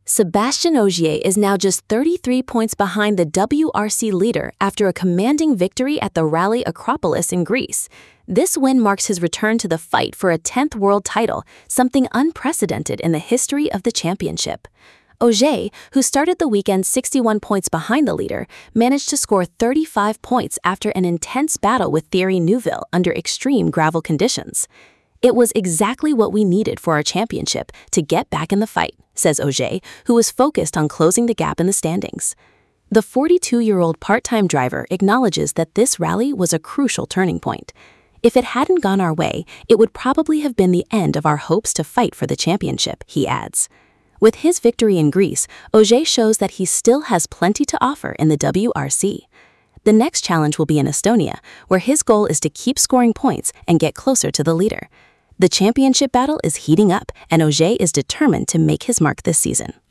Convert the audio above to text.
Sébastien Ogier is now just 33 points behind the WRC leader after a commanding victory at the Rally Acropolis in Greece. This win marks his return to the fight for a 10th world title, something unprecedented in the history of the championship. Ogier, who started the weekend 61 points behind the leader, managed to score 35 points after an intense battle with Thierry Neuville under extreme gravel conditions. "It was exactly what we needed for our championship to get back in the fight," says Ogier, who was focused on closing the gap in the standings. The 42-year-old part-time driver acknowledges that this rally was a crucial turning point. "If it hadn't gone our way, it would probably have been the end of our hopes to fight for the championship," he adds. With his victory in Greece, Ogier shows that he still has plenty to offer in the WRC. The next challenge will be in Estonia, where his goal is to keep scoring points and get closer to the leader. The championship battle is heating up, and Ogier is determined to make his mark this season.